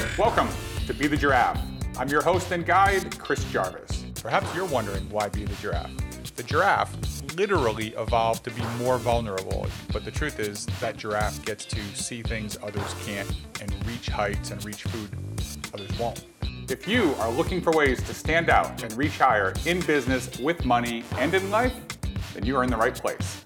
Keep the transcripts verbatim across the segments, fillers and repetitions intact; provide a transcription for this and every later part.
Welcome to Be the Giraffe. I'm your host and guide, Chris Jarvis. Perhaps you're wondering why Be the Giraffe. The giraffe literally evolved to be more vulnerable, but the truth is that giraffe gets to see things others can't and reach heights and reach food others won't. If you are looking for ways to stand out and reach higher in business, with money, and in life, then you are in the right place.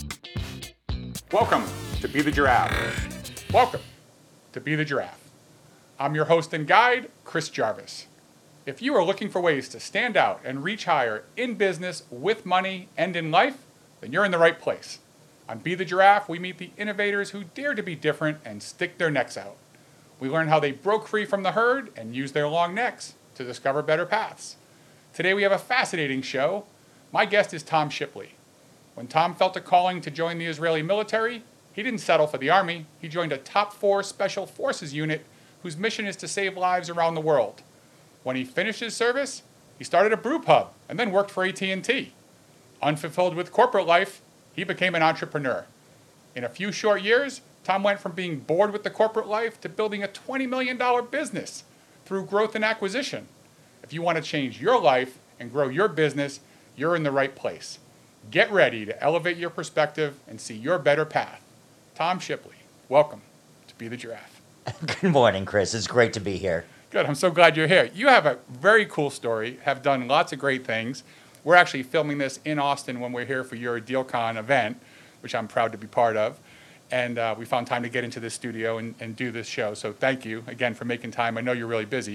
Welcome to Be the Giraffe. Welcome to Be the Giraffe. I'm your host and guide, Chris Jarvis. If you are looking for ways to stand out and reach higher in business, with money, and in life, then you're in the right place. On Be the Giraffe, we meet the innovators who dare to be different and stick their necks out. We learn how they broke free from the herd and used their long necks to discover better paths. Today we have a fascinating show. My guest is Tom Shipley. When Tom felt a calling to join the Israeli military, he didn't settle for the army. He joined a top four special forces unit whose mission is to save lives around the world. When he finished his service, he started a brew pub and then worked for A T and T. Unfulfilled with corporate life, he became an entrepreneur. In a few short years, Tom went from being bored with the corporate life to building a twenty million dollars business through growth and acquisition. If you want to change your life and grow your business, you're in the right place. Get ready to elevate your perspective and see your better path. Tom Shipley, welcome to Be the Giraffe. Good morning, Chris. It's great to be here. Good. I'm so glad you're here. You have a very cool story, have done lots of great things. We're actually filming this in Austin when we're here for your DealCon event, which I'm proud to be part of. And uh, we found time to get into this studio and, and do this show. So thank you again for making time. I know you're really busy.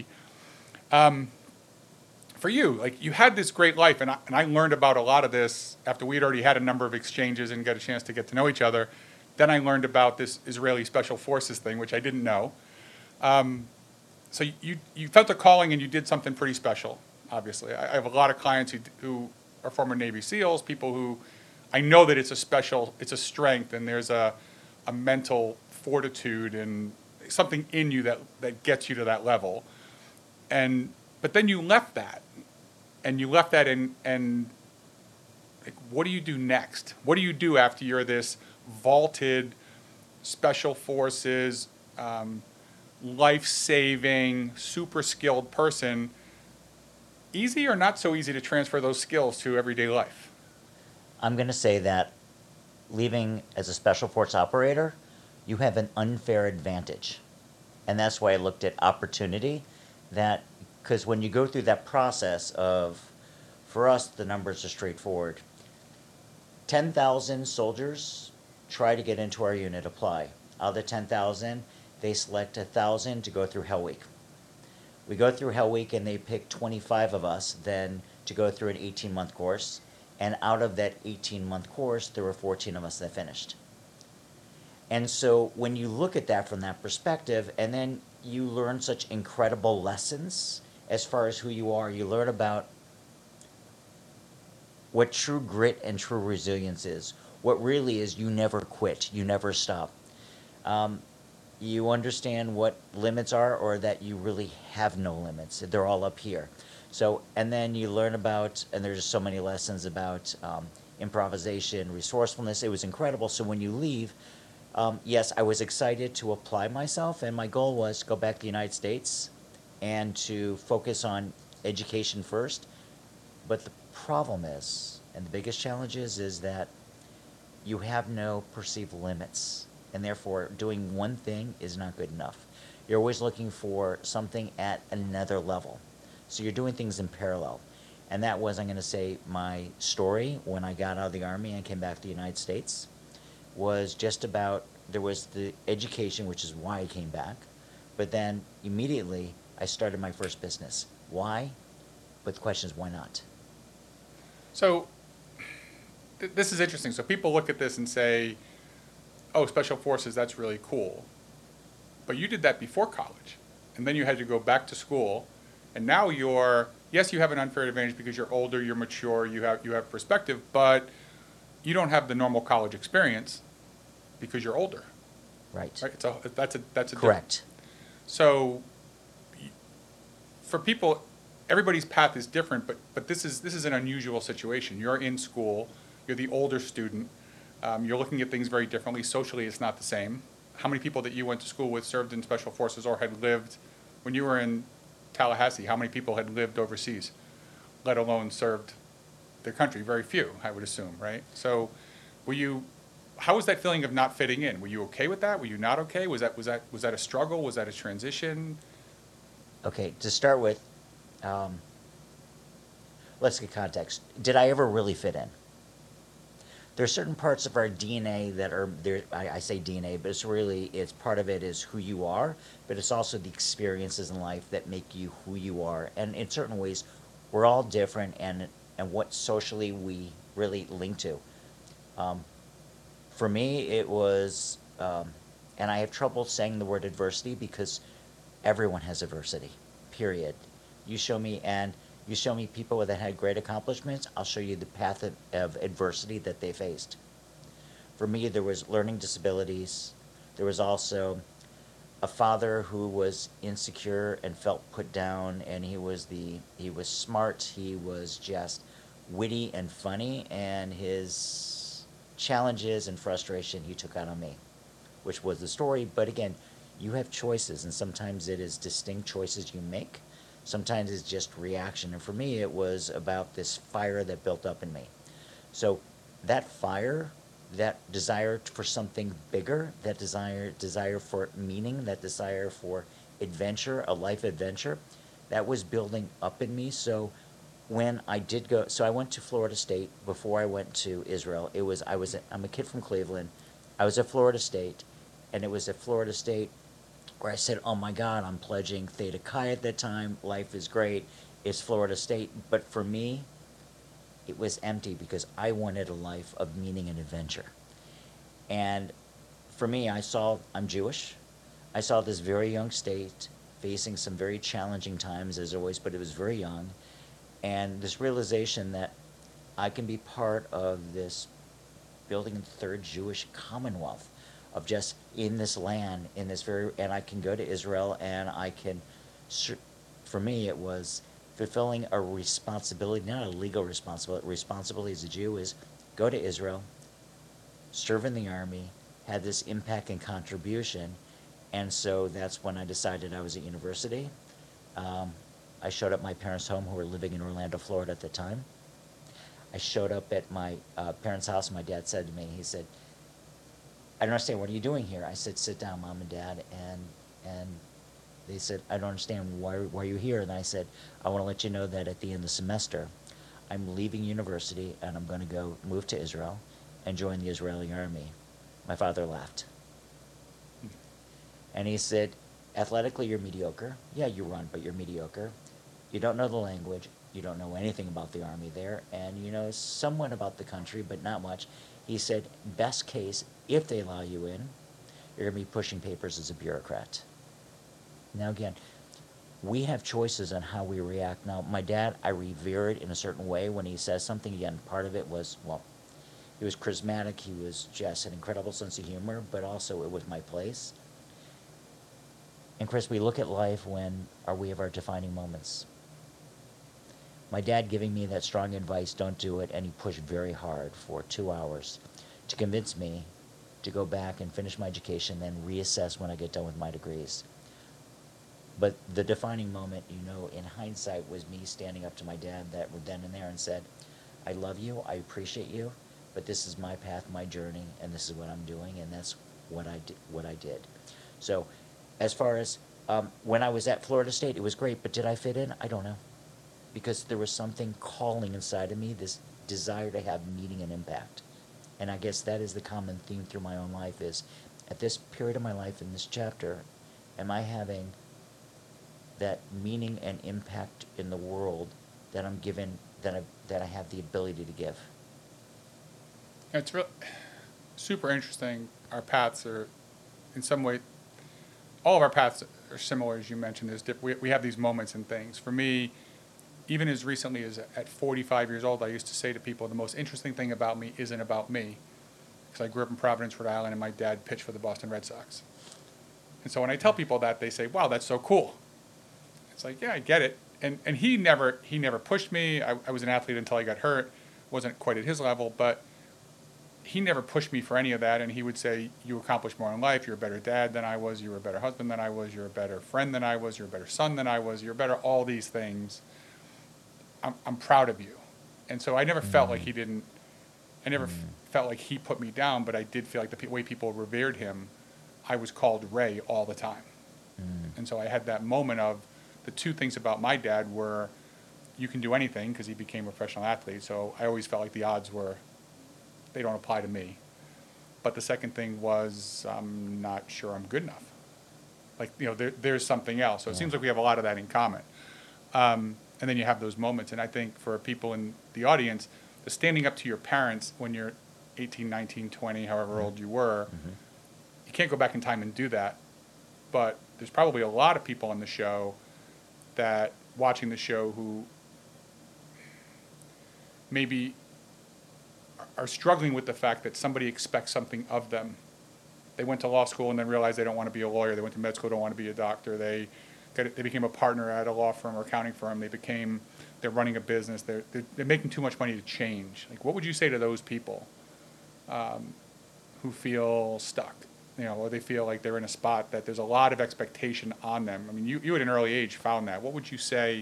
Um, for you, like you had this great life, and I, and I learned about a lot of this after we'd already had a number of exchanges and got a chance to get to know each other. Then I learned about this Israeli Special Forces thing, which I didn't know. Um, so you you felt a calling and you did something pretty special, obviously. I, I have a lot of clients who who are former Navy SEALs, people who I know that it's a special, it's a strength, and there's a a mental fortitude and something in you that, that gets you to that level. And but then you left that, and you left that in, and like, what do you do next? What do you do after you're this vaulted special forces, um, life-saving, super skilled person? Easy or not so easy to transfer those skills to everyday life? I'm going to say that leaving as a special force operator, you have an unfair advantage. And that's why I looked at opportunity. That because when you go through that process of, for us, the numbers are straightforward. ten thousand soldiers try to get into our unit, apply. Out of the ten thousand, they select one thousand to go through Hell Week. We go through Hell Week and they pick twenty-five of us then to go through an eighteen-month course. And out of that eighteen-month course, there were fourteen of us that finished. And so when you look at that from that perspective, and then you learn such incredible lessons as far as who you are, you learn about what true grit and true resilience is. What really is, you never quit, you never stop. Um, you understand what limits are, or that you really have no limits. They're all up here. So, and then you learn about, and there's so many lessons about um, improvisation, resourcefulness. It was incredible. So when you leave, um, yes, I was excited to apply myself, and my goal was to go back to the United States and to focus on education first. But the problem is, and the biggest challenge is, is that you have no perceived limits, and therefore doing one thing is not good enough. You're always looking for something at another level. So you're doing things in parallel. And that was, I'm going to say, my story when I got out of the Army and came back to the United States, was just about, there was the education, which is why I came back, but then immediately I started my first business. Why? But the question is, why not? So th- this is interesting. So people look at this and say, oh, special forces, that's really cool. But you did that before college. And then you had to go back to school. And now you're, yes, you have an unfair advantage because you're older, you're mature, you have you have perspective, but you don't have the normal college experience because you're older. Right. Right? It's a, that's a, that's a Correct. So for people, everybody's path is different, but, but this is this is an unusual situation. You're in school, you're the older student, um, you're looking at things very differently. Socially, it's not the same. How many people that you went to school with served in special forces or had lived when you were in Tallahassee, how many people had lived overseas, let alone served their country? Very few, I would assume, right? So were you, how was that feeling of not fitting in? Were you okay with that? Were you not okay? Was that, was that, was that a struggle? Was that a transition? Okay, to start with, um, let's get context. Did I ever really fit in? There are certain parts of our D N A that are there. I, I say D N A, but it's really, it's part of it is who you are, but it's also the experiences in life that make you who you are. And in certain ways, we're all different, and and what socially we really link to. Um, for me, it was, um, and I have trouble saying the word adversity because everyone has adversity. Period. You show me, and you show me people that had great accomplishments, I'll show you the path of, of adversity that they faced. For me, there was learning disabilities. There was also a father who was insecure and felt put down, and he was the he was smart, he was just witty and funny, and his challenges and frustration he took out on me, which was the story. But again, you have choices, and sometimes it is distinct choices you make. Sometimes it's just reaction. And for me, it was about this fire that built up in me. So that fire, that desire for something bigger, that desire desire for meaning, that desire for adventure, a life adventure, that was building up in me. So when I did go, so I went to Florida State before I went to Israel. It was, I was, a, I'm a kid from Cleveland. I was at Florida State, and it was at Florida State where I said, oh my God, I'm pledging Theta Chi at that time. Life is great. It's Florida State. But for me, it was empty because I wanted a life of meaning and adventure. And for me, I saw, I'm Jewish. I saw this very young state facing some very challenging times as always, but it was very young. And this realization that I can be part of this building the third Jewish Commonwealth of just in this land, in this very, and I can go to Israel and I can, for me it was fulfilling a responsibility, not a legal responsibility, responsibility as a Jew is go to Israel, serve in the army, have this impact and contribution. And so that's when I decided I was at university. Um, I showed up at my parents' home who were living in Orlando, Florida at the time. I showed up at my uh, parents' house and my dad said to me, he said, I don't understand, what are you doing here? I said, sit down, Mom and Dad. And and they said, I don't understand, why, why are you here? And I said, I want to let you know that at the end of the semester, I'm leaving university and I'm going to go move to Israel and join the Israeli army. My father laughed. And he said, athletically, you're mediocre. Yeah, you run, but you're mediocre. You don't know the language. You don't know anything about the army there. And you know somewhat about the country, but not much. He said, best case, if they allow you in, you're going to be pushing papers as a bureaucrat. Now again, we have choices on how we react. Now, my dad, I revere it in a certain way when he says something. Again, part of it was, well, he was charismatic. He was just an incredible sense of humor, but also it was my place. And Chris, we look at life when are we have our defining moments. My dad giving me that strong advice, don't do it, and he pushed very hard for two hours to convince me to go back and finish my education, then reassess when I get done with my degrees. But the defining moment, you know, in hindsight, was me standing up to my dad that were then and there and said, I love you, I appreciate you, but this is my path, my journey, and this is what I'm doing, and that's what I did. What I did. So, as far as um, when I was at Florida State, it was great, but did I fit in? I don't know. Because there was something calling inside of me, this desire to have meaning and impact. And I guess that is the common theme through my own life is, at this period of my life, in this chapter, am I having that meaning and impact in the world that I'm given, that I, that I have the ability to give? It's really super interesting. Our paths are, in some way, all of our paths are similar, as you mentioned. There's diff- we, we have these moments and things. For me, even as recently as at forty-five years old, I used to say to people, the most interesting thing about me isn't about me. Because I grew up in Providence, Rhode Island, and my dad pitched for the Boston Red Sox. And so when I tell people that, they say, wow, that's so cool. It's like, yeah, I get it. And and he never he never pushed me. I, I was an athlete until I got hurt. Wasn't quite at his level, but he never pushed me for any of that, and he would say, you accomplished more in life, you're a better dad than I was, you were a better husband than I was, you're a better friend than I was, you're a better son than I was, you're better all these things. I'm, I'm proud of you. And so I never mm. felt like he didn't, I never mm. f- felt like he put me down, but I did feel like the p- way people revered him, I was called Ray all the time. Mm. And so I had that moment of, the two things about my dad were, you can do anything, because he became a professional athlete, so I always felt like the odds were, they don't apply to me. But the second thing was, I'm not sure I'm good enough. Like, you know, there, there's something else. So yeah. It seems like we have a lot of that in common. Um, and then you have those moments. And I think for people in the audience, the standing up to your parents when you're eighteen, nineteen, twenty, however mm-hmm. old you were, mm-hmm. you can't go back in time and do that. But there's probably a lot of people on the show that, watching the show, who maybe are struggling with the fact that somebody expects something of them. They went to law school and then realized they don't want to be a lawyer. They went to med school, don't want to be a doctor. They got, they became a partner at a law firm or accounting firm. They became, they're running a business. They're, they're, they're making too much money to change. Like, what would you say to those people um, who feel stuck? You know, or they feel like they're in a spot that there's a lot of expectation on them. I mean, you, you at an early age found that. What would you say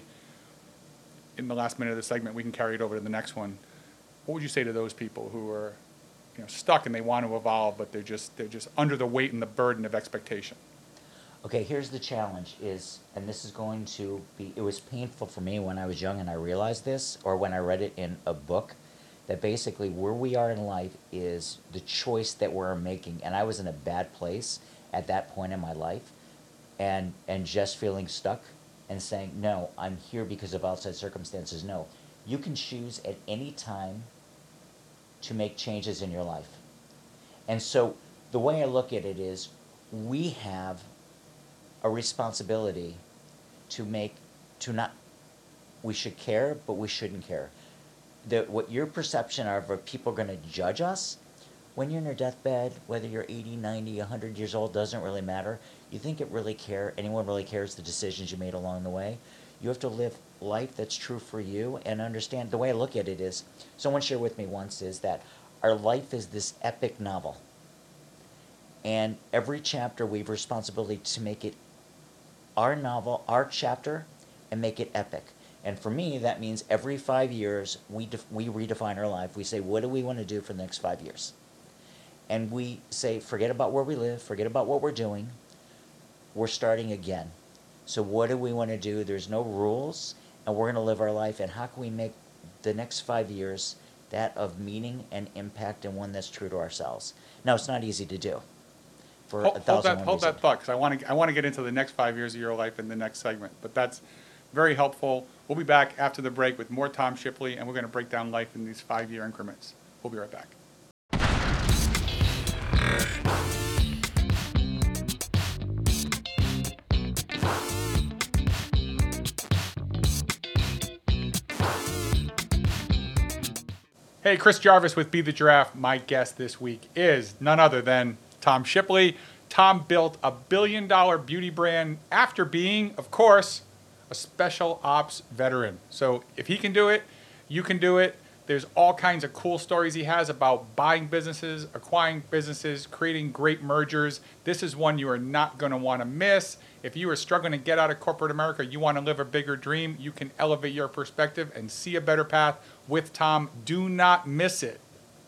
in the last minute of the segment? We can carry it over to the next one. What would you say to those people who are, you know, stuck and they want to evolve, but they're just they're just under the weight and the burden of expectation? Okay, here's the challenge is, and this is going to be, it was painful for me when I was young and I realized this, or when I read it in a book, that basically where we are in life is the choice that we're making. And I was in a bad place at that point in my life, and and just feeling stuck and saying, no, I'm here because of outside circumstances. No, you can choose at any time to make changes in your life. And so the way I look at it is, we have a responsibility to make, to not, we should care, but we shouldn't care. The, what your perception of are people going to judge us, when you're in your deathbed, whether you're eighty, ninety, one hundred years old, doesn't really matter. You think it really care, anyone really cares the decisions you made along the way? You have to live life that's true for you and understand. The way I look at it is, someone shared with me once, is that our life is this epic novel. And every chapter we have a responsibility to make it our novel, our chapter, and make it epic. And for me, that means every five years we def- we redefine our life. We say, what do we want to do for the next five years? And we say, forget about where we live, forget about what we're doing. We're starting again. So what do we want to do? There's no rules, and we're going to live our life. And how can we make the next five years that of meaning and impact, and one that's true to ourselves? Now, it's not easy to do. For hold, a thousand hold that, hold that thought, because I want to I want to get into the next five years of your life in the next segment. But that's very helpful. We'll be back after the break with more Tom Shipley, and we're going to break down life in these five-year increments. We'll be right back. Hey, Chris Jarvis with Be the Giraffe. My guest this week is none other than Tom Shipley. Tom built a billion dollar beauty brand after being, of course, a special ops veteran. So if he can do it, you can do it. There's all kinds of cool stories he has about buying businesses, acquiring businesses, creating great mergers. This is one you are not going to want to miss. If you are struggling to get out of corporate America, you want to live a bigger dream, you can elevate your perspective and see a better path with Tom. Do not miss it.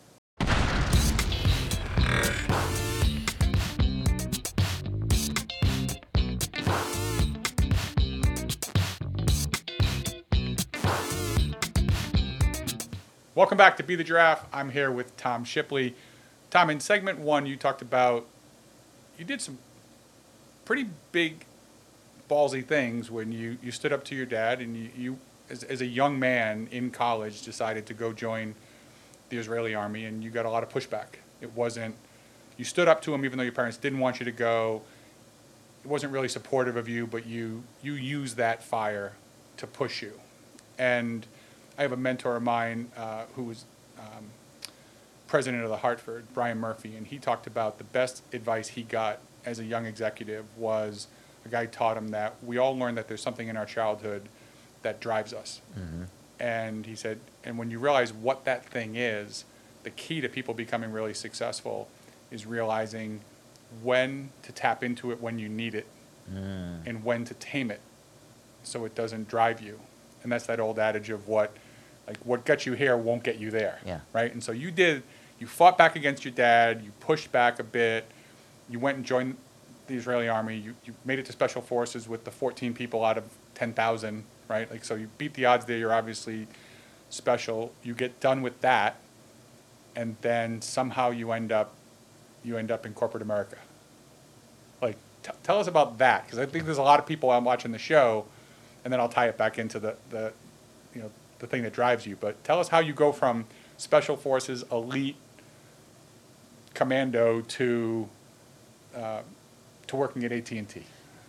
Welcome back to Be the Giraffe. I'm here with Tom Shipley. Tom, in segment one, you talked about, you did some pretty big, ballsy things when you, you stood up to your dad and you, you as, as a young man in college, decided to go join the Israeli army, and you got a lot of pushback. It wasn't, you stood up to him even though your parents didn't want you to go. It wasn't really supportive of you, but you, you used that fire to push you. And I have a mentor of mine uh, who was um, president of the Hartford, Brian Murphy, and he talked about the best advice he got as a young executive was a guy taught him that we all learn that there's something in our childhood that drives us. Mm-hmm. And he said, and when you realize what that thing is, the the key to people becoming really successful is realizing when to tap into it when you need it Mm. and when to tame it so it doesn't drive you. And that's that old adage of what, like, what got you here won't get you there. Yeah. Right? And so you did, you fought back against your dad, you pushed back a bit, you went and joined the Israeli army, you, you made it to special forces with the fourteen people out of ten thousand, right? Like, so you beat the odds there, you're obviously special. You get done with that, and then somehow you end up, you end up in corporate America. Like, t- tell us about that, because I think there's a lot of people I'm watching the show, and then I'll tie it back into the, the, you know, the thing that drives you. But tell us how you go from special forces, elite, commando to uh, to working at A T and T.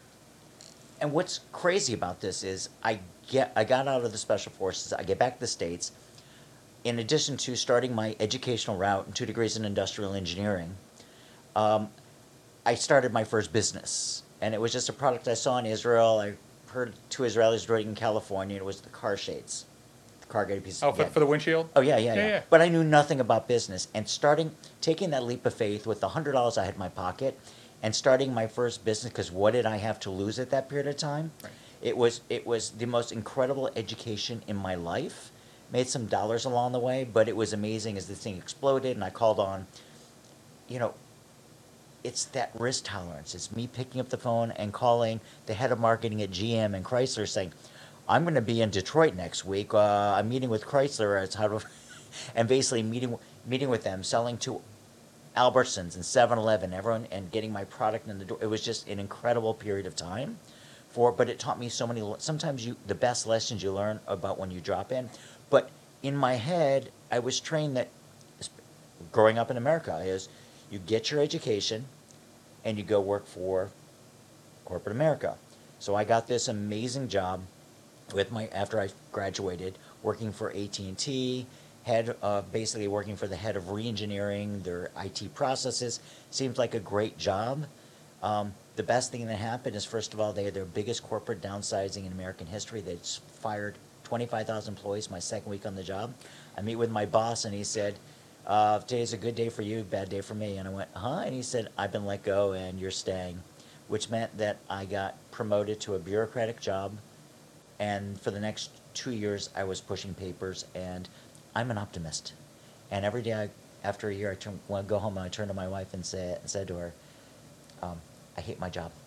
And what's crazy about this is I get I got out of the special forces. I get back to the States. In addition to starting my educational route in two degrees in industrial engineering, um, I started my first business, and it was just a product I saw in Israel. I heard two Israelis doing it in California. It was the car shades, the corrugated pieces. Oh, for, yeah. for the windshield? Oh yeah, yeah, Yeah, yeah, yeah. But I knew nothing about business, and starting taking that leap of faith with the hundred dollars I had in my pocket, and starting my first business. Because what did I have to lose at that period of time? Right. It was it was the most incredible education in my life. Made some dollars along the way, but it was amazing as this thing exploded, and I called on, you know, it's that risk tolerance. It's me picking up the phone and calling the head of marketing at G M and Chrysler saying, I'm going to be in Detroit next week. Uh, I'm meeting with Chrysler. It's how to, and basically meeting meeting with them, selling to Albertsons and seven eleven, everyone, and getting my product in the door. It was just an incredible period of time. For, but it taught me so many. Sometimes you the best lessons you learn about when you drop in. But in my head, I was trained that growing up in America is you get your education and you go work for corporate America. So I got this amazing job with my after I graduated, working for A T and T, head uh, basically working for the head of re-engineering their I T processes. Seems like a great job. Um, the best thing that happened is, first of all, they had their biggest corporate downsizing in American history. They fired twenty-five thousand employees my second week on the job. I meet with my boss, and he said, uh, today's a good day for you, bad day for me. And I went, huh? And he said, I've been let go, and you're staying, which meant that I got promoted to a bureaucratic job. And for the next two years, I was pushing papers, and I'm an optimist. And every day, I, after a year, I turn, when I go home, and I turn to my wife and say, said to her, um, I hate my job.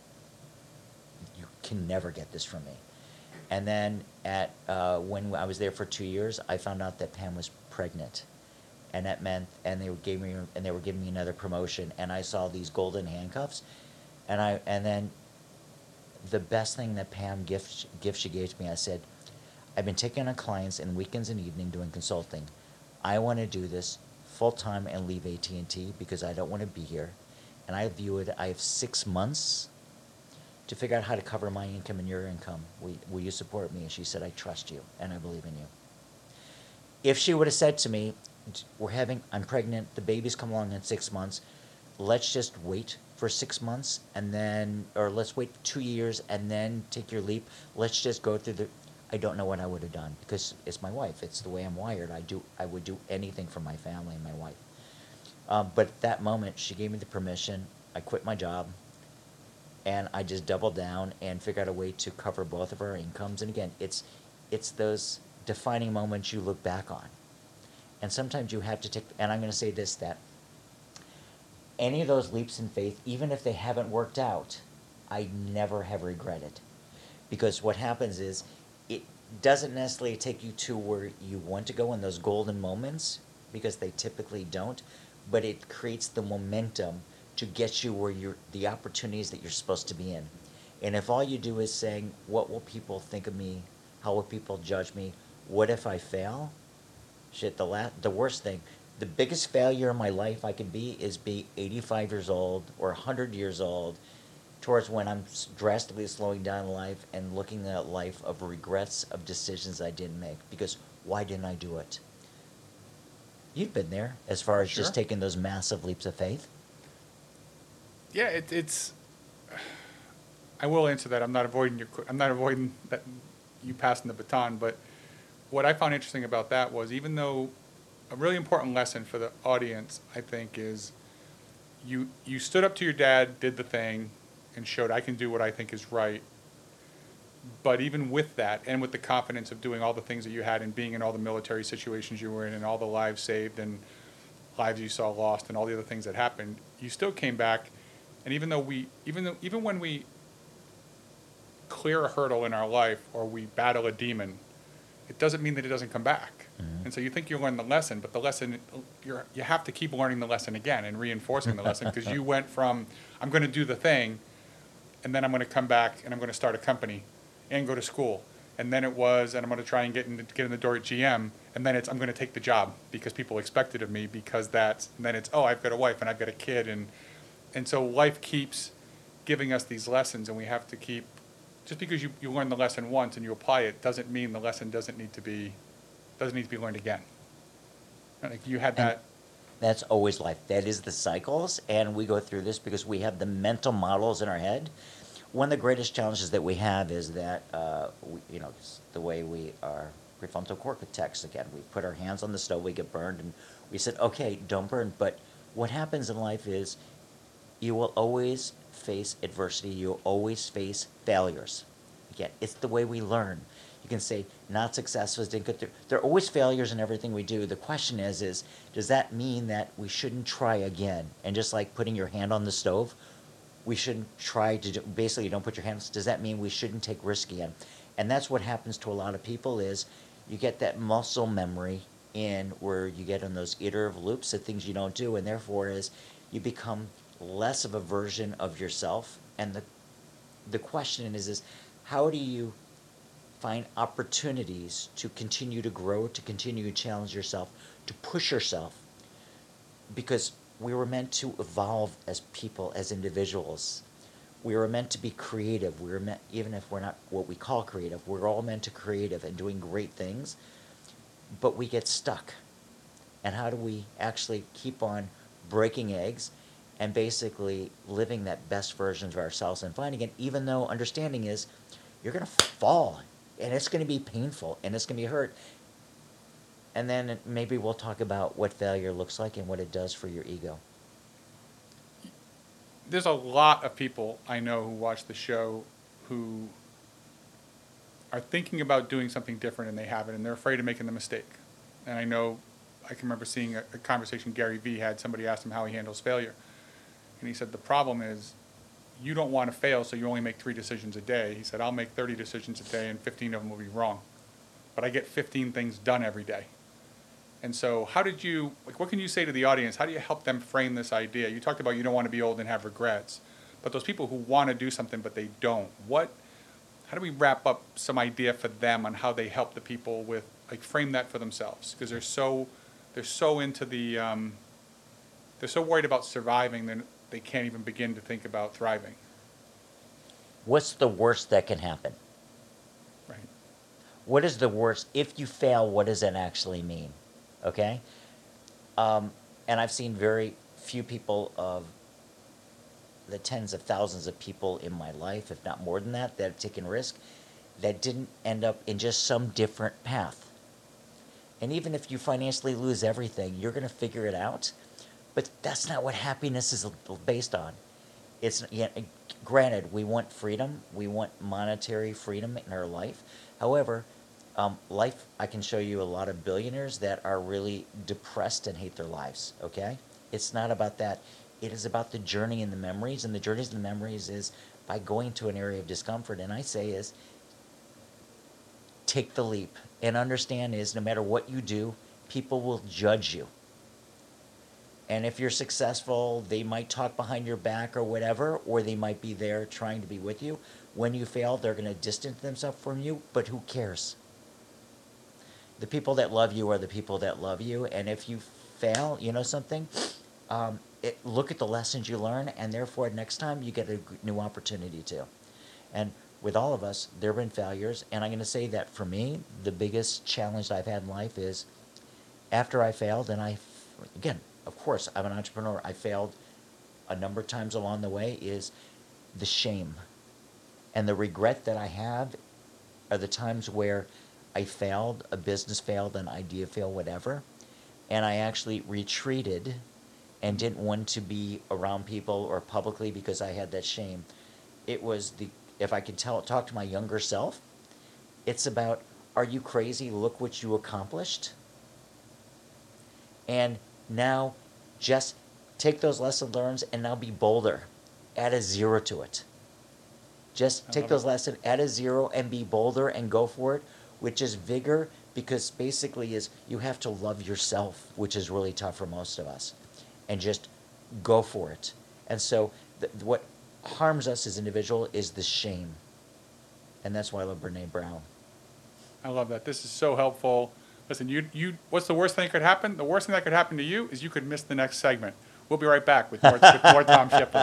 You can never get this from me. And then at uh, when I was there for two years, I found out that Pam was pregnant, and that meant, and they gave me, and they were giving me another promotion, and I saw these golden handcuffs, and I, and then, the best thing that Pam gift gift she gave to me, I said, I've been taking on clients in weekends and evening doing consulting. I want to do this full time and leave A T and T because I don't want to be here, and I view it. I have six months to figure out how to cover my income and your income. Will, will you support me? And she said, I trust you and I believe in you. If she would have said to me, we're having, I'm pregnant, the baby's come along in six months, let's just wait for six months and then, or let's wait two years and then take your leap, let's just go through the, I don't know what I would have done because it's my wife. It's the way I'm wired. I do, I would do anything for my family and my wife. Um, but at that moment, she gave me the permission. I quit my job. And I just doubled down and figured out a way to cover both of our incomes. And again, it's it's those defining moments you look back on. And sometimes you have to take, and I'm going to say this, that any of those leaps in faith, even if they haven't worked out, I never have regretted. Because what happens is, it doesn't necessarily take you to where you want to go in those golden moments, because they typically don't, but it creates the momentum to get you where you're, the opportunities that you're supposed to be in. And if all you do is saying, what will people think of me? How will people judge me? What if I fail? Shit, the la- the worst thing, the biggest failure in my life I can be is be eighty-five years old or one hundred years old towards when I'm drastically slowing down in life and looking at life of regrets of decisions I didn't make. Because why didn't I do it? You've been there as far as Sure. just taking those massive leaps of faith. Yeah, it, it's. I will answer that. I'm not avoiding your. I'm not avoiding that you passing the baton. But what I found interesting about that was, even though a really important lesson for the audience, I think, is you you stood up to your dad, did the thing, and showed I can do what I think is right. But even with that, and with the confidence of doing all the things that you had and being in all the military situations you were in and all the lives saved and lives you saw lost and all the other things that happened, you still came back. And even though we, even though, even when we clear a hurdle in our life or we battle a demon, it doesn't mean that it doesn't come back. Mm-hmm. And so you think you learned the lesson, but the lesson, you're, you have to keep learning the lesson again and reinforcing the lesson, because you went from, I'm going to do the thing, and then I'm going to come back and I'm going to start a company and go to school. And then it was, and I'm going to try and get in, get in the door at G M. And then it's, I'm going to take the job because people expect it of me, because that's, and then it's, oh, I've got a wife and I've got a kid. And, and so life keeps giving us these lessons, and we have to keep, just because you, you learn the lesson once and you apply it doesn't mean the lesson doesn't need to be, doesn't need to be learned again. Like you had that. And that's always life. That is the cycles, and we go through this because we have the mental models in our head. One of the greatest challenges that we have is that, uh, we, you know, it's the way we are prefrontal cortex again. We put our hands on the stove, we get burned, and we said, okay, don't burn. But what happens in life is you will always face adversity. You'll always face failures. Again, it's the way we learn. You can say not successful, didn't get through. There are always failures in everything we do. The question is, is does that mean that we shouldn't try again? And just like putting your hand on the stove, we shouldn't try to do, basically you don't put your hands, does that mean we shouldn't take risk again? And that's what happens to a lot of people is you get that muscle memory in where you get in those iterative loops of things you don't do, and therefore is you become less of a version of yourself. And the the question is, is how do you find opportunities to continue to grow, to continue to challenge yourself, to push yourself? Because we were meant to evolve as people, as individuals. We were meant to be creative. We were meant, even if we're not what we call creative, we're all meant to creative and doing great things, but we get stuck. And how do we actually keep on breaking eggs and basically living that best version of ourselves and finding it, even though understanding is you're going to fall and it's going to be painful and it's going to be hurt. And then maybe we'll talk about what failure looks like and what it does for your ego. There's a lot of people I know who watch the show who are thinking about doing something different and they haven't, and they're afraid of making the mistake. And I know, I can remember seeing a, a conversation Gary Vee had. Somebody asked him how he handles failure. And he said, the problem is you don't want to fail, so you only make three decisions a day. He said, I'll make thirty decisions a day and fifteen of them will be wrong. But I get fifteen things done every day. And so how did you, like, what can you say to the audience? How do you help them frame this idea? You talked about you don't want to be old and have regrets, but those people who want to do something but they don't, what, how do we wrap up some idea for them on how they help the people with, like, frame that for themselves? Because they're so, they're so into the, um, they're so worried about surviving that they can't even begin to think about thriving. What's the worst that can happen? Right. What is the worst? If you fail, what does that actually mean? Okay? Um, and I've seen very few people of the tens of thousands of people in my life, if not more than that, that have taken risk, that didn't end up in just some different path. And even if you financially lose everything, you're going to figure it out. But that's not what happiness is based on. It's, yeah, granted, we want freedom. We want monetary freedom in our life. However, Um, life, I can show you a lot of billionaires that are really depressed and hate their lives, okay? It's not about that. It is about the journey and the memories, and the journeys and the memories is by going to an area of discomfort. And I say is, take the leap. And understand is, no matter what you do, people will judge you. And if you're successful, they might talk behind your back or whatever, or they might be there trying to be with you. When you fail, they're going to distance themselves from you, but who cares? The people that love you are the people that love you. And if you fail, you know something? Um, it, look at the lessons you learn, and therefore next time you get a new opportunity to. And with all of us, there have been failures. And I'm going to say that for me, the biggest challenge I've had in life is after I failed, and I, again, of course, I'm an entrepreneur. I failed a number of times along the way, is the shame. And the regret that I have are the times where I failed, a business failed, an idea failed, whatever. and I actually retreated and didn't want to be around people or publicly because I had that shame. It was the, if I could tell, talk to my younger self, it's about, are you crazy? Look what you accomplished. And now just take those lessons learned and now be bolder. Add a zero to it. Just I take love those it. lessons, add a zero, and be bolder and go for it, which is vigor, because basically is you have to love yourself, which is really tough for most of us, and just go for it. And so th- what harms us as individual is the shame. And that's why I love Brene Brown. I love that. This is so helpful. Listen, you, you, what's the worst thing that could happen? The worst thing that could happen to you is you could miss the next segment. We'll be right back with more, with more Tom Shipley.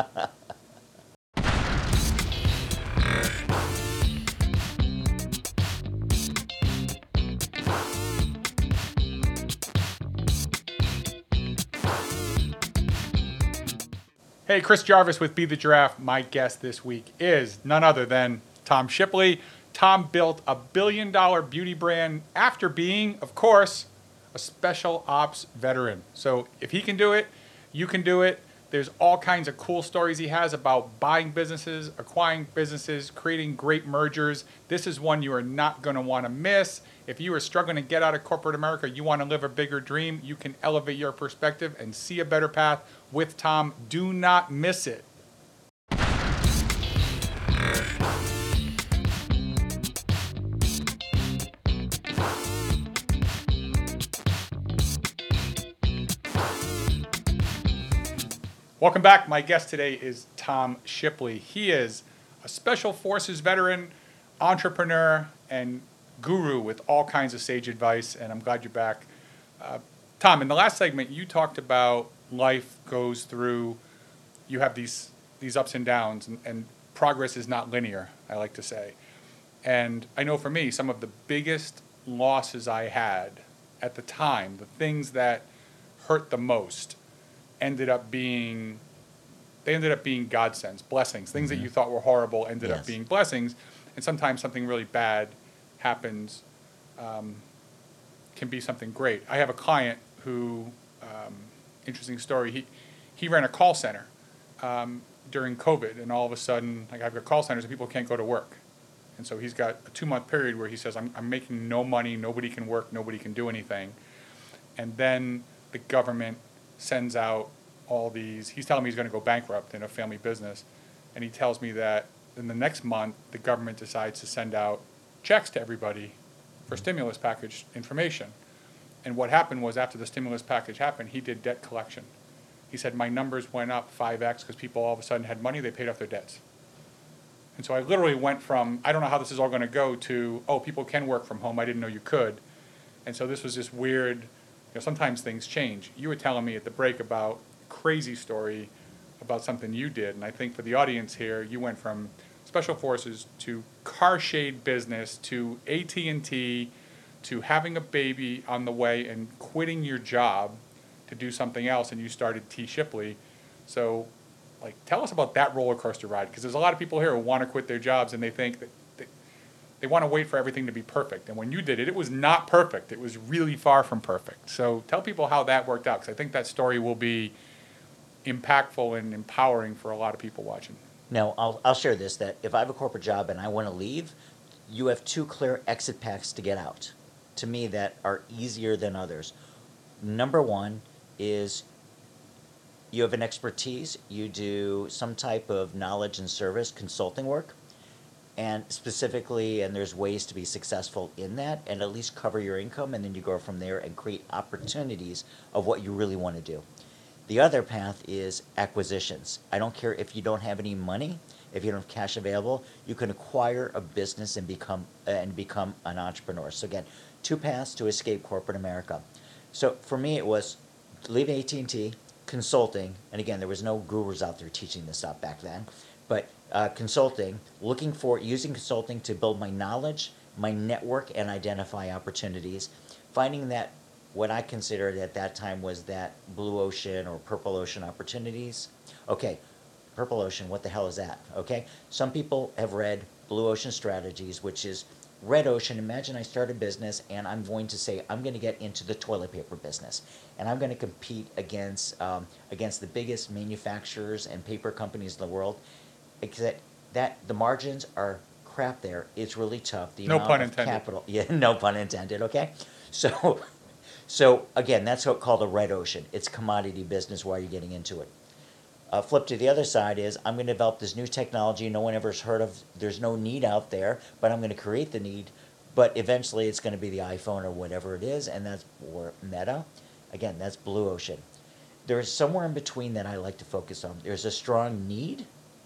Hey, Chris Jarvis with Be the Giraffe. My guest this week is none other than Tom Shipley. Tom built a billion dollar beauty brand after being, of course, a special ops veteran. So if he can do it, you can do it. There's all kinds of cool stories he has about buying businesses, acquiring businesses, creating great mergers. This is one you are not going to want to miss. If you are struggling to get out of corporate America, you want to live a bigger dream, you can elevate your perspective and see a better path with Tom. Do not miss it. Welcome back. My guest today is Tom Shipley. He is a Special Forces veteran, entrepreneur, and guru with all kinds of sage advice, and I'm glad you're back. Uh, Tom, in the last segment, you talked about life goes through, you have these these ups and downs, and, and progress is not linear, I like to say. And I know for me, some of the biggest losses I had at the time, the things that hurt the most, ended up being, they ended up being godsends, blessings. Things Mm-hmm. that you thought were horrible ended Yes. up being blessings. And sometimes something really bad happens, um, can be something great. I have a client who, um, interesting story, he, he ran a call center um, during COVID, and all of a sudden, like I've got call centers and people can't go to work. And so he's got a two-month period where he says, I'm, I'm making no money, nobody can work, nobody can do anything. And then the government sends out all these, he's telling me he's going to go bankrupt in a family business, and he tells me that in the next month, the government decides to send out checks to everybody for stimulus package information. And what happened was after the stimulus package happened, he did debt collection. He said, my numbers went up five X because people all of a sudden had money, they paid off their debts. And so I literally went from, I don't know how this is all going to go, to, oh, people can work from home, I didn't know you could. And so this was this weird, you know, sometimes things change. You were telling me at the break about a crazy story about something you did, and I think for the audience here, you went from Special Forces to car shade business to A T and T to having a baby on the way and quitting your job to do something else, and you started T. Shipley. So, like, tell us about that roller coaster ride, because there's a lot of people here who want to quit their jobs and they think that they, they want to wait for everything to be perfect. And when you did it, it was not perfect. It was really far from perfect. So tell people how that worked out, because I think that story will be impactful and empowering for a lot of people watching. Now, I'll, I'll share this, that if I have a corporate job and I want to leave, you have two clear exit paths to get out, to me, that are easier than others. Number one is you have an expertise, you do some type of knowledge and service consulting work, and specifically, and there's ways to be successful in that, and at least cover your income, and then you go from there and create opportunities of what you really want to do. The other path is acquisitions. I don't care if you don't have any money, if you don't have cash available, you can acquire a business and become uh, and become an entrepreneur. So again, two paths to escape corporate America. So for me, it was leaving A T and T, consulting, and again, there was no gurus out there teaching this stuff back then, but uh, consulting, looking for, using consulting to build my knowledge, my network, and identify opportunities, finding that what I considered at that time was that blue ocean or purple ocean opportunities. Okay, purple ocean, what the hell is that? Okay, some people have read Blue Ocean Strategies, which is red ocean, imagine I start a business and I'm going to say I'm going to get into the toilet paper business, and I'm going to compete against um, against the biggest manufacturers and paper companies in the world. Except that the margins are crap there. It's really tough. The No amount pun of intended. capital, yeah, no pun intended. Okay, so so again, that's what called a red ocean. It's commodity business. Why are you getting into it? Uh, flip to the other side is I'm going to develop this new technology no one ever's heard of. There's no need out there, but I'm going to create the need. But eventually it's going to be the iPhone or whatever it is, and that's or Meta. Again, that's blue ocean. There's somewhere in between that I like to focus on. There's a strong need,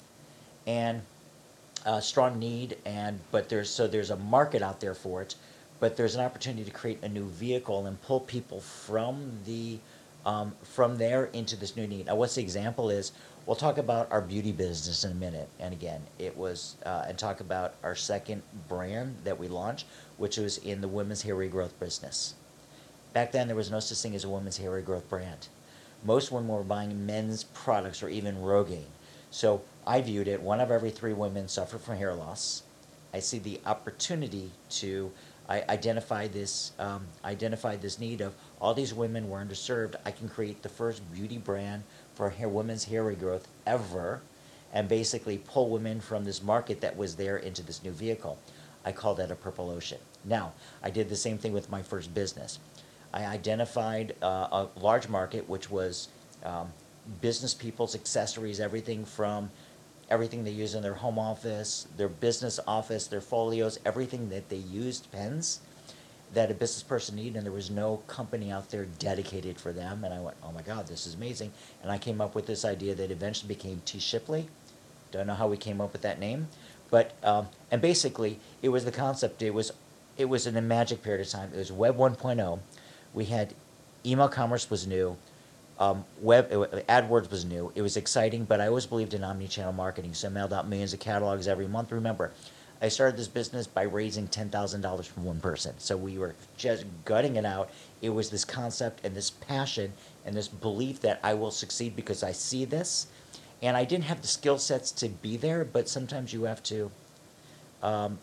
and a strong need, and but there's so there's a market out there for it, but there's an opportunity to create a new vehicle and pull people from the um, from there into this new need. Now, what's the example is, we'll talk about our beauty business in a minute. And again, it was, uh, and talk about our second brand that we launched, which was in the women's hair regrowth business. Back then, there was no such thing as a women's hair regrowth brand. Most women were buying men's products or even Rogaine. So I viewed it, one of every three women suffer from hair loss. I see the opportunity to I identify this um, identify this need of all these women were underserved. I can create the first beauty brand for hair, women's hair regrowth ever, and basically pull women from this market that was there into this new vehicle. I call that a purple ocean. Now, I did the same thing with my first business. I identified uh, a large market, which was um, business people's accessories, everything from everything they use in their home office, their business office, their folios, everything that they used, pens, that a business person needed, and there was no company out there dedicated for them. And I went, oh my God, this is amazing. And I came up with this idea that eventually became T. Shipley. Don't know how we came up with that name. But, um, and basically, it was the concept, it was, it was in a magic period of time. It was Web one point oh. We had, email commerce was new. Um, web uh, AdWords was new. It was exciting, but I always believed in omni-channel marketing, so I mailed out millions of catalogs every month. Remember, I started this business by raising ten thousand dollars from one person, so we were just gutting it out. It was this concept and this passion and this belief that I will succeed because I see this, and I didn't have the skill sets to be there, but sometimes you have to um,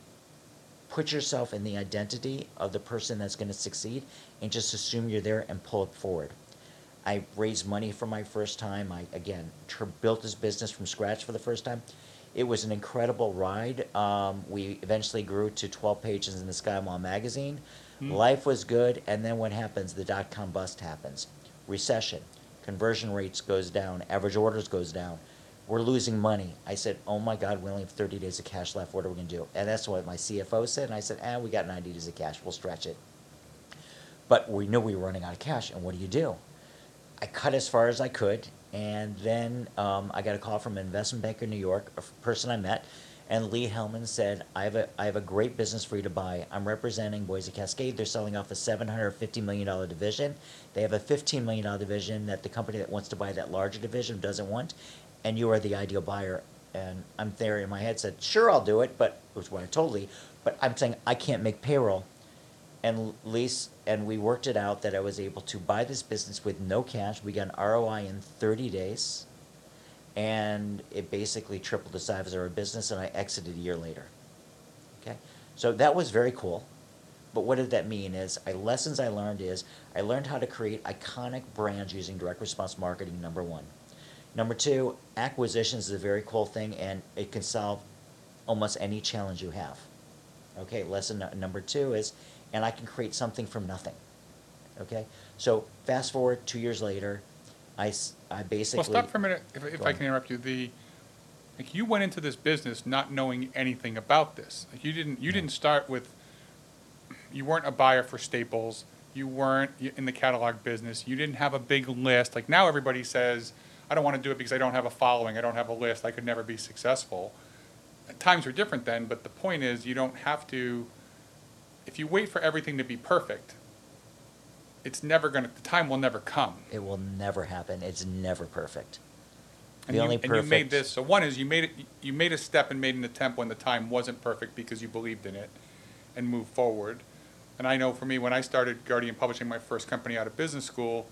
put yourself in the identity of the person that's going to succeed and just assume you're there and pull it forward. I raised money for my first time. I, again, tr- built this business from scratch for the first time. It was an incredible ride. Um, we eventually grew to twelve pages in the SkyMall magazine. Mm. Life was good, and then what happens? The dot-com bust happens. Recession. Conversion rates goes down. Average orders goes down. We're losing money. I said, oh my God, we only have thirty days of cash left. What are we going to do? And that's what my C F O said. And I said, ah, we got ninety days of cash. We'll stretch it. But we knew we were running out of cash, and what do you do? I cut as far as I could, and then um, I got a call from an investment banker in New York, a person I met, and Lee Hellman said, I have a, I have a great business for you to buy. I'm representing Boise Cascade. They're selling off a seven hundred fifty million dollars division. They have a fifteen million dollars division that the company that wants to buy that larger division doesn't want, and you are the ideal buyer. And I'm there in my head, said, sure, I'll do it, but it was what I told Lee, but I'm saying I can't make payroll. And Lise, and we worked it out that I was able to buy this business with no cash. We got an R O I in thirty days, and it basically tripled the size of our business, and I exited a year later. Okay, so that was very cool. But what did that mean is, I lessons I learned is, I learned how to create iconic brands using direct response marketing, number one. Number two, acquisitions is a very cool thing, and it can solve almost any challenge you have. Okay, lesson n- number two is, and I can create something from nothing. Okay, so fast forward two years later, I, s- I basically. Well, stop for a minute, if, if Go I on. can interrupt you. The like you went into this business not knowing anything about this. Like you didn't you No. didn't start with. You weren't a buyer for Staples. You weren't in the catalog business. You didn't have a big list. Like now, everybody says, "I don't want to do it because I don't have a following. I don't have a list. I could never be successful." Times were different then, but the point is, you don't have to. If you wait for everything to be perfect, it's never going to, the time will never come. It will never happen. It's never perfect. And The you, only and you perfect. made this, so one is you made it, you made a step and made an attempt when the time wasn't perfect because you believed in it and moved forward. And I know for me, when I started Guardian Publishing, my first company out of business school,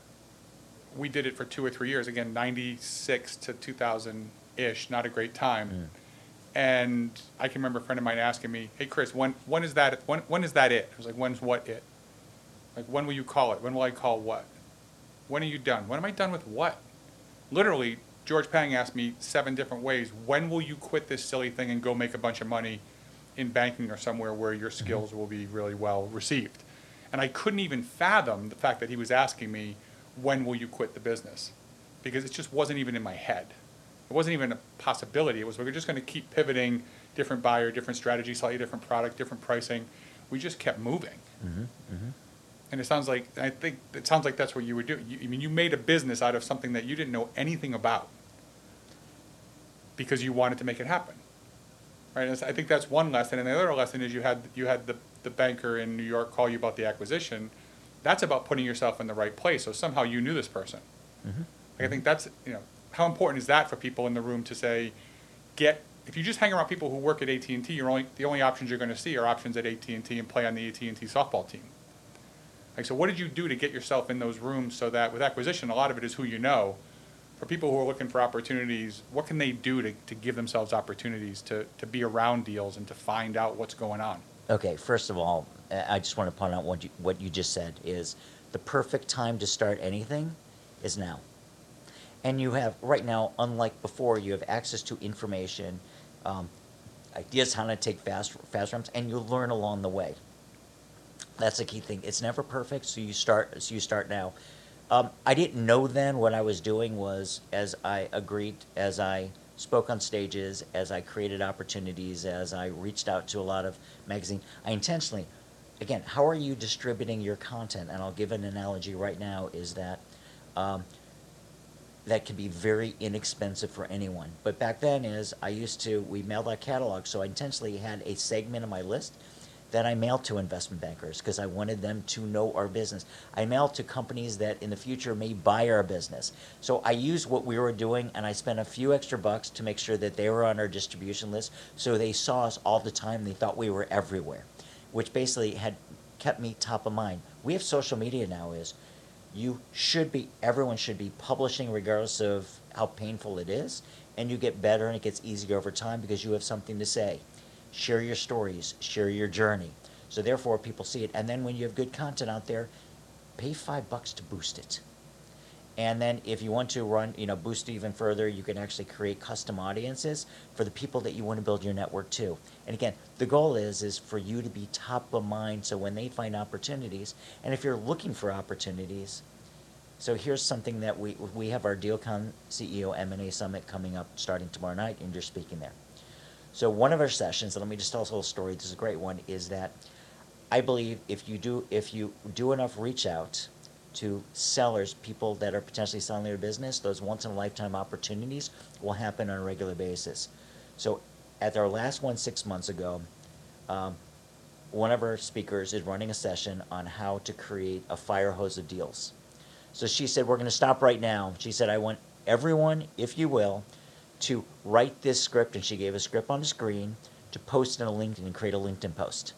we did it for two or three years, again, ninety-six to two thousand-ish, not a great time. Mm. And I can remember a friend of mine asking me, "Hey, Chris, when when is that? When when is that it?" I was like, "When's what it? Like, when will you call it? When will I call what? When are you done? When am I done with what?" Literally, George Pang asked me seven different ways, "When will you quit this silly thing and go make a bunch of money in banking or somewhere where your skills will be really well received?" And I couldn't even fathom the fact that he was asking me, "When will you quit the business?" Because it just wasn't even in my head. It wasn't even a possibility. It was, we're just going to keep pivoting, different buyer, different strategy, slightly different product, different pricing. We just kept moving. Mm-hmm, mm-hmm. And it sounds like, I think it sounds like that's what you were doing. You, I mean, you made a business out of something that you didn't know anything about because you wanted to make it happen. Right? And I think that's one lesson. And the other lesson is you had you had the, the banker in New York call you about the acquisition. That's about putting yourself in the right place. So somehow you knew this person. Mm-hmm. Like, I think that's, you know, how important is that for people in the room to say, get, if you just hang around people who work at A T and T, you're only, the only options you're going to see are options at A T and T and play on the A T and T softball team. Like, so what did you do to get yourself in those rooms so that with acquisition, a lot of it is who you know. For people who are looking for opportunities, what can they do to, to give themselves opportunities to, to be around deals and to find out what's going on? Okay, first of all, I just want to point out what you, what you just said is the perfect time to start anything is now. And you have, right now, unlike before, you have access to information, um, ideas how to take fast, fast runs, and you learn along the way. That's the key thing. It's never perfect, so you start, so you start now. Um, I didn't know then what I was doing was, as I agreed, as I spoke on stages, as I created opportunities, as I reached out to a lot of magazines, I intentionally, again, how are you distributing your content? And I'll give an analogy right now is that um, that can be very inexpensive for anyone. But back then is I used to, we mailed out catalogs, so I intentionally had a segment of my list that I mailed to investment bankers because I wanted them to know our business. I mailed to companies that in the future may buy our business. So I used what we were doing and I spent a few extra bucks to make sure that they were on our distribution list so they saw us all the time. They thought we were everywhere, which basically had kept me top of mind. We have social media now is you should be, everyone should be publishing regardless of how painful it is, and you get better and it gets easier over time because you have something to say. Share your stories, share your journey. So therefore people see it. And then when you have good content out there, pay five bucks to boost it. And then if you want to run, you know, boost it even further, you can actually create custom audiences for the people that you want to build your network to. And again, the goal is, is for you to be top of mind so when they find opportunities, and if you're looking for opportunities, so here's something that we, we have our DealCon C E O M and A Summit coming up starting tomorrow night, and you're speaking there. So one of our sessions, and let me just tell us a little story, this is a great one, is that I believe if you do if you do enough reach out to sellers, people that are potentially selling their business, those once-in-a-lifetime opportunities will happen on a regular basis. So at our last one six months ago, um, one of our speakers is running a session on how to create a fire hose of deals. So she said, we're going to stop right now. She said, I want everyone, if you will, to write this script, and she gave a script on the screen to post in a LinkedIn and create a LinkedIn post.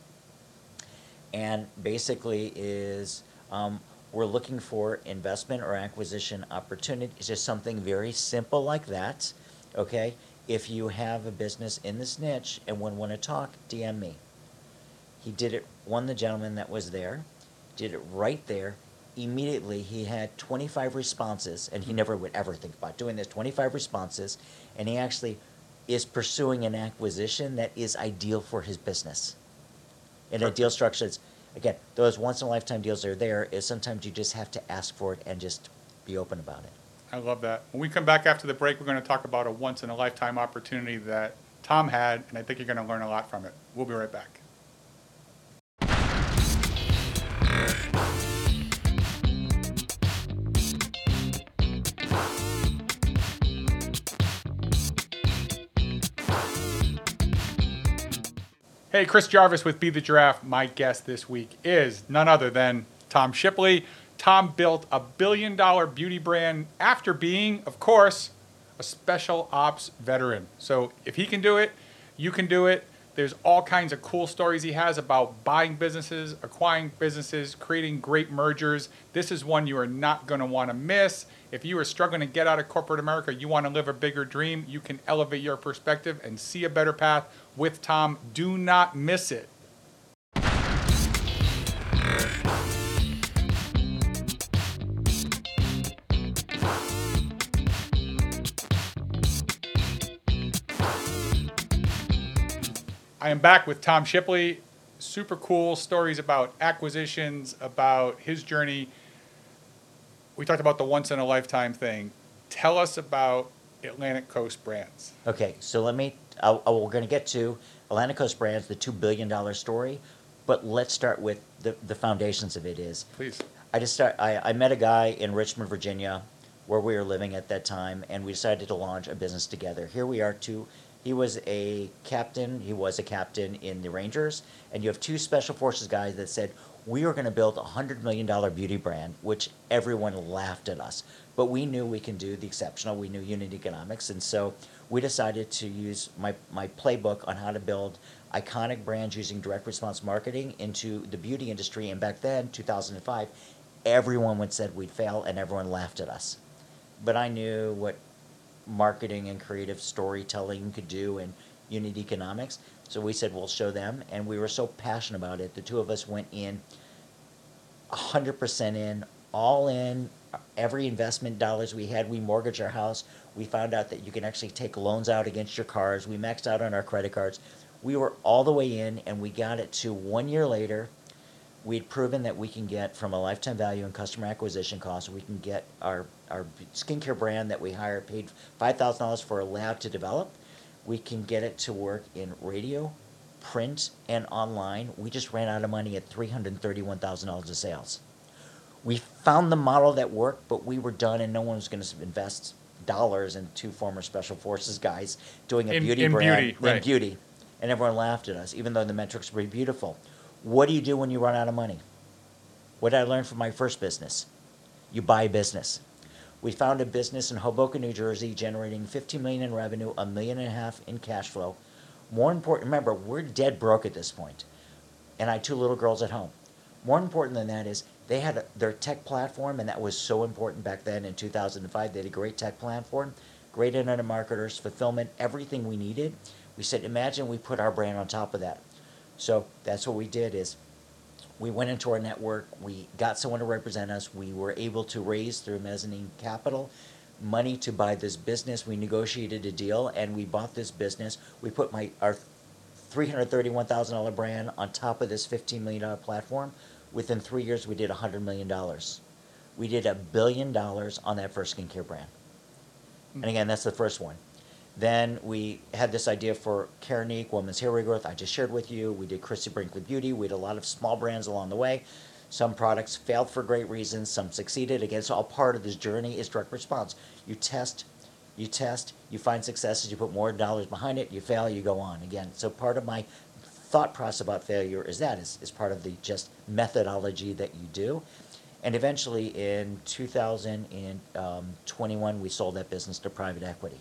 And basically is um, we're looking for investment or acquisition opportunity. It's just something very simple like that, okay? If you have a business in this niche and would want to talk, D M me. He did it, one, the gentleman that was there, did it right there. Immediately he had twenty-five responses, and he never would ever think about doing this, twenty-five responses, and he actually is pursuing an acquisition that is ideal for his business. And a deal structure is, again, those once-in-a-lifetime deals are there, is sometimes you just have to ask for it and just be open about it. I love that. When we come back after the break, we're going to talk about a once-in-a-lifetime opportunity that Tom had, and I think you're going to learn a lot from it. We'll be right back. Hey, Chris Jarvis with Be the Giraffe. My guest this week is none other than Tom Shipley. Tom built a billion dollar beauty brand after being, of course, a special ops veteran. So if he can do it, you can do it. There's all kinds of cool stories he has about buying businesses, acquiring businesses, creating great mergers. This is one you are not going to want to miss. If you are struggling to get out of corporate America, you want to live a bigger dream, you can elevate your perspective and see a better path with Tom. Do not miss it. I am back with Tom Shipley. Super cool stories about acquisitions, about his journey. We talked about the once in a lifetime thing. Tell us about Atlantic Coast Brands. Okay, so let me, uh, uh, we're going to get to Atlantic Coast Brands, the two billion dollars story, but let's start with the, the foundations of it is. Please. I just start, I, I met a guy in Richmond, Virginia, where we were living at that time, and we decided to launch a business together. Here we are, two. He was a captain. He was a captain in the Rangers. And you have two special forces guys that said, we are going to build a one hundred million dollars beauty brand, which everyone laughed at us. But we knew we can do the exceptional. We knew unit economics. And so we decided to use my, my playbook on how to build iconic brands using direct response marketing into the beauty industry. And back then, two thousand five, everyone would said we'd fail and everyone laughed at us. But I knew what marketing and creative storytelling could do and unit economics. So we said, we'll show them. And we were so passionate about it. The two of us went in one hundred percent in, all in, every investment dollars we had. We mortgaged our house. We found out that you can actually take loans out against your cars. We maxed out on our credit cards. We were all the way in, and we got it to one year later. We'd proven that we can get from a lifetime value and customer acquisition cost, we can get our, our skincare brand that we hired, paid five thousand dollars for a lab to develop. We can get it to work in radio, print, and online. We just ran out of money at three hundred thirty-one thousand dollars of sales. We found the model that worked, but we were done, and no one was going to invest dollars in two former special forces guys doing a In- beauty in brand beauty, in right. beauty. And everyone laughed at us, even though the metrics were beautiful. What do you do when you run out of money? What did I learn from my first business? You buy business. We found a business in Hoboken, New Jersey, generating fifteen million dollars in revenue, a million and a half in cash flow. More important, remember, we're dead broke at this point, and I had two little girls at home. More important than that is they had a, their tech platform, and that was so important back then in two thousand five. They had a great tech platform, great internet marketers, fulfillment, everything we needed. We said, imagine we put our brand on top of that. So that's what we did is we went into our network, we got someone to represent us, we were able to raise through mezzanine capital money to buy this business. We negotiated a deal and we bought this business. We put my our three hundred thirty-one thousand dollars brand on top of this fifteen million dollars platform. Within three years, we did one hundred million dollars. We did a billion dollars on that first skincare brand. And again, that's the first one. Then we had this idea for Keranique, Women's Hair Regrowth, I just shared with you. We did Christy Brinkley Beauty. We did a lot of small brands along the way. Some products failed for great reasons. Some succeeded. Again, it's all part of this journey is direct response. You test, you test, you find successes, you put more dollars behind it, you fail, you go on. Again, so part of my thought process about failure is that, is, is part of the just methodology that you do. And eventually in two thousand twenty-one, we sold that business to private equity.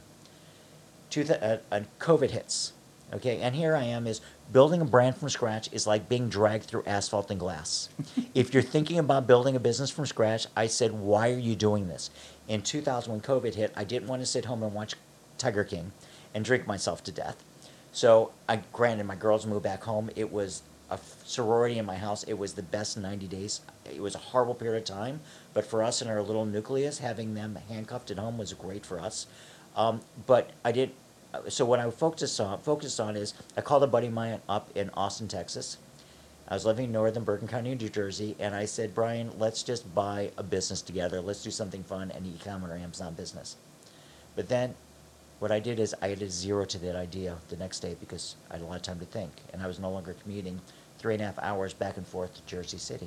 Two th- uh, uh, COVID hits, okay? And here I am is building a brand from scratch is like being dragged through asphalt and glass. If you're thinking about building a business from scratch, I said, why are you doing this? In two thousand, when COVID hit, I didn't want to sit home and watch Tiger King and drink myself to death. So, I granted, my girls moved back home. It was a sorority in my house. It was the best ninety days. It was a horrible period of time, but for us in our little nucleus, having them handcuffed at home was great for us. Um, but I did, so what I focused on, focused on is, I called a buddy of mine up in Austin, Texas. I was living in northern Bergen County, New Jersey, and I said, Brian, let's just buy a business together. Let's do something fun, an e-com or Amazon business. But then what I did is I added zero to that idea the next day because I had a lot of time to think, and I was no longer commuting three and a half hours back and forth to Jersey City.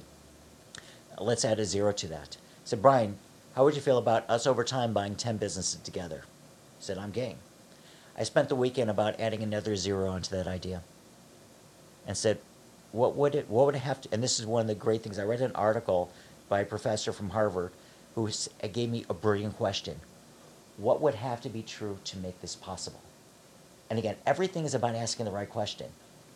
Let's add a zero to that. I said, Brian, how would you feel about us over time buying ten businesses together? I said, I'm game. I spent the weekend about adding another zero onto that idea and said, what would it, what would it have to, and this is one of the great things, I read an article by a professor from Harvard who gave me a brilliant question. What would have to be true to make this possible? And again, everything is about asking the right question.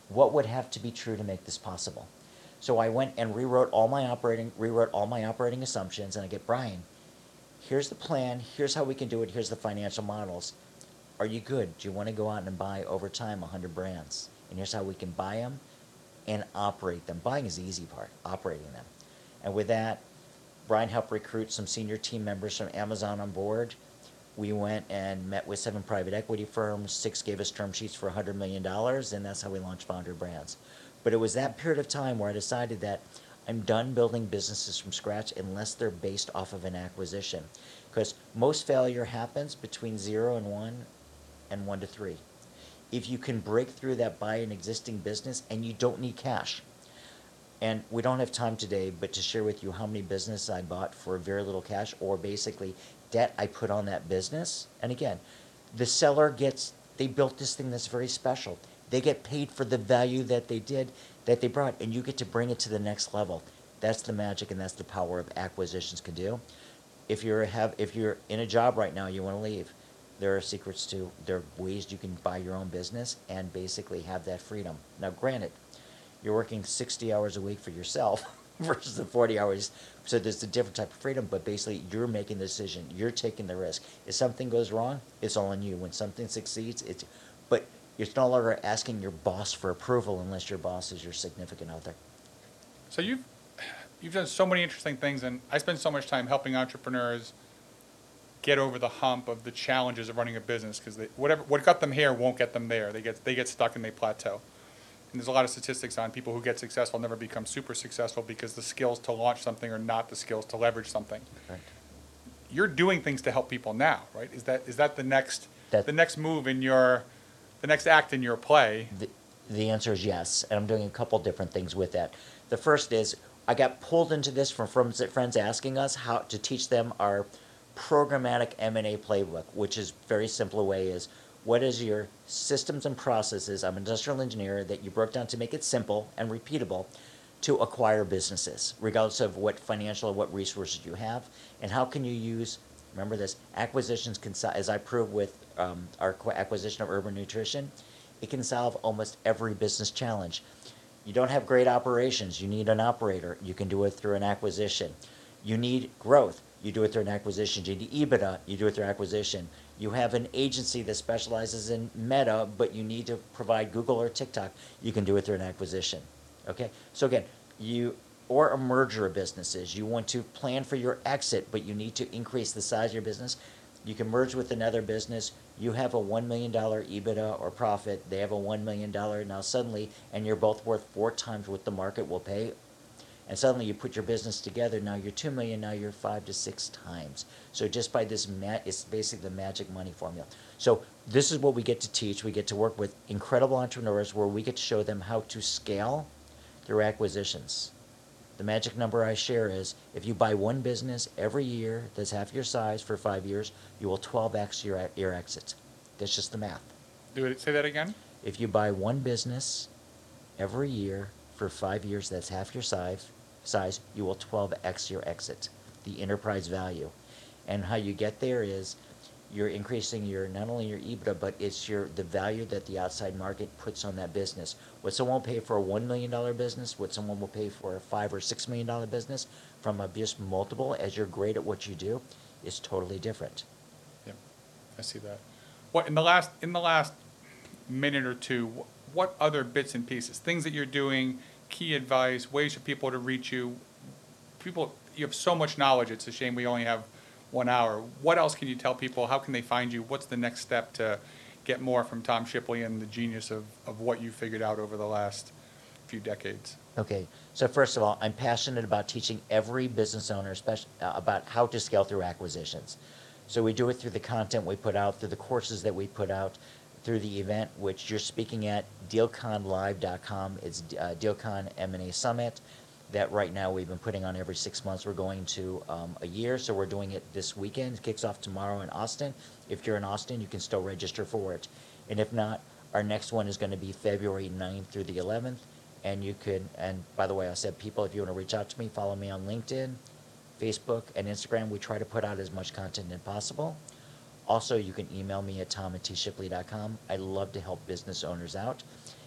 what would have to be true to make this possible? So I went and rewrote all my operating rewrote all my operating assumptions, and I get, Brian, here's the plan, here's how we can do it, here's the financial models. Are you good? Do you want to go out and buy over time one hundred brands? And here's how we can buy them and operate them. Buying is the easy part, operating them. And with that, Brian helped recruit some senior team members from Amazon on board. We went and met with seven private equity firms. Six gave us term sheets for one hundred million dollars, and that's how we launched Founder Brands. But it was that period of time where I decided that I'm done building businesses from scratch unless they're based off of an acquisition. Because most failure happens between zero and one and one to three. If you can break through that by an existing business and you don't need cash. And we don't have time today, but to share with you how many businesses I bought for very little cash, or basically debt I put on that business. And again, the seller gets, they built this thing that's very special. They get paid for the value that they did, that they brought, and you get to bring it to the next level. That's the magic, and that's the power of acquisitions can do. If you're have, if you're in a job right now, you want to leave, there are secrets to, there are ways you can buy your own business and basically have that freedom. Now, granted, you're working sixty hours a week for yourself versus the forty hours, so there's a different type of freedom, but basically you're making the decision, you're taking the risk. If something goes wrong, it's all on you. When something succeeds, it's, but you're no longer asking your boss for approval unless your boss is your significant other. So you've you've done so many interesting things, and I spend so much time helping entrepreneurs get over the hump of the challenges of running a business, because whatever what got them here won't get them there. They get they get stuck and they plateau. And there's a lot of statistics on people who get successful never become super successful because the skills to launch something are not the skills to leverage something. Right. You're doing things to help people now, right? Is that is that the next That- the next move in your the next act in your play? The, the answer is yes, and I'm doing a couple different things with that. The first is I got pulled into this from, from friends asking us how to teach them our programmatic M and A playbook, which is very simple way is what is your systems and processes, I'm an industrial engineer, that you broke down to make it simple and repeatable to acquire businesses, regardless of what financial or what resources you have, and how can you use, remember this, acquisitions can, as I proved with um, our acquisition of Urban Nutrition, it can solve almost every business challenge. You don't have great operations, you need an operator, you can do it through an acquisition. You need growth, you do it through an acquisition. You need EBITDA, you do it through acquisition. You have an agency that specializes in Meta, but you need to provide Google or TikTok, you can do it through an acquisition. Okay, so again, you, or a merger of businesses, you want to plan for your exit, but you need to increase the size of your business. You can merge with another business, you have a one million dollars EBITDA or profit, they have a one million dollars now suddenly, and you're both worth four times what the market will pay. And suddenly you put your business together, now you're two million dollars, now you're five to six times. So just by this, ma- it's basically the magic money formula. So this is what we get to teach. We get to work with incredible entrepreneurs where we get to show them how to scale through acquisitions. The magic number I share is if you buy one business every year that's half your size for five years, you will twelve x your, your exit. That's just the math. Do it. Say that again. If you buy one business every year for five years that's half your size, size, you will twelve x your exit, the enterprise value. And how you get there is you're increasing your, not only your EBITDA, but it's your, the value that the outside market puts on that business. What someone will pay for a one million dollars business, what someone will pay for a five or six million dollars business from a just multiple, as you're great at what you do, is totally different. Yeah, I see that. What in the last in the last minute or two, what other bits and pieces, things that you're doing, key advice, ways for people to reach you? People, you have so much knowledge. It's a shame we only have one hour. What else can you tell people? How can they find you? What's the next step to get more from Tom Shipley and the genius of, of what you figured out over the last few decades? Okay, so first of all, I'm passionate about teaching every business owner especially, uh, about how to scale through acquisitions. So we do it through the content we put out, through the courses that we put out, through the event, which you're speaking at deal con live dot com. It's uh, DealCon M and A Summit that right now we've been putting on every six months. We're going to um, a year, so we're doing it this weekend. It kicks off tomorrow in Austin. If you're in Austin, you can still register for it. And if not, our next one is going to be February ninth through the eleventh. And you could, and by the way, I said, people, if you want to reach out to me, follow me on LinkedIn, Facebook, and Instagram. We try to put out as much content as possible. Also, you can email me at tom at t shipley dot com. I love to help business owners out.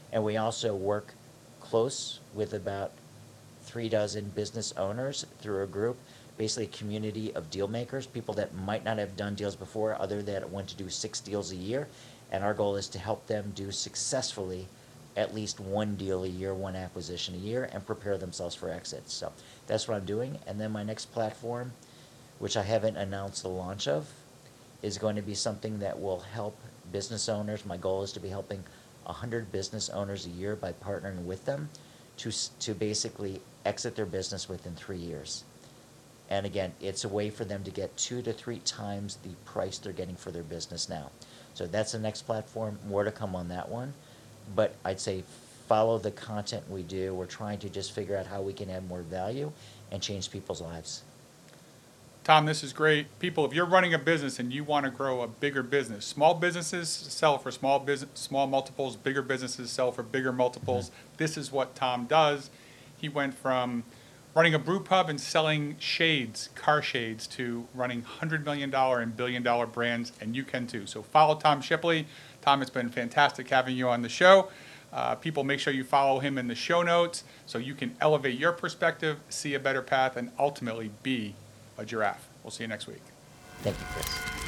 And we also work close with about three dozen business owners through a group, basically a community of deal makers, people that might not have done deals before, other that want to do six deals a year. And our goal is to help them do successfully at least one deal a year, one acquisition a year, and prepare themselves for exits. So that's what I'm doing. And then my next platform, which I haven't announced the launch of, is going to be something that will help business owners. My goal is to be helping one hundred business owners a year by partnering with them to, to basically exit their business within three years. And again, it's a way for them to get two to three times the price they're getting for their business now. So that's the next platform. More to come on that one. But I'd say follow the content we do. We're trying to just figure out how we can add more value and change people's lives. Tom, this is great. People, if you're running a business and you want to grow a bigger business, small businesses sell for small business, small multiples, bigger businesses sell for bigger multiples. Mm-hmm. This is what Tom does. He went from running a brew pub and selling shades, car shades, to running one hundred million dollars and billion dollar brands, and you can too. So follow Tom Shipley. Tom, it's been fantastic having you on the show. Uh, people, make sure you follow him in the show notes so you can elevate your perspective, see a better path, and ultimately be a giraffe. We'll see you next week. Thank you, Chris.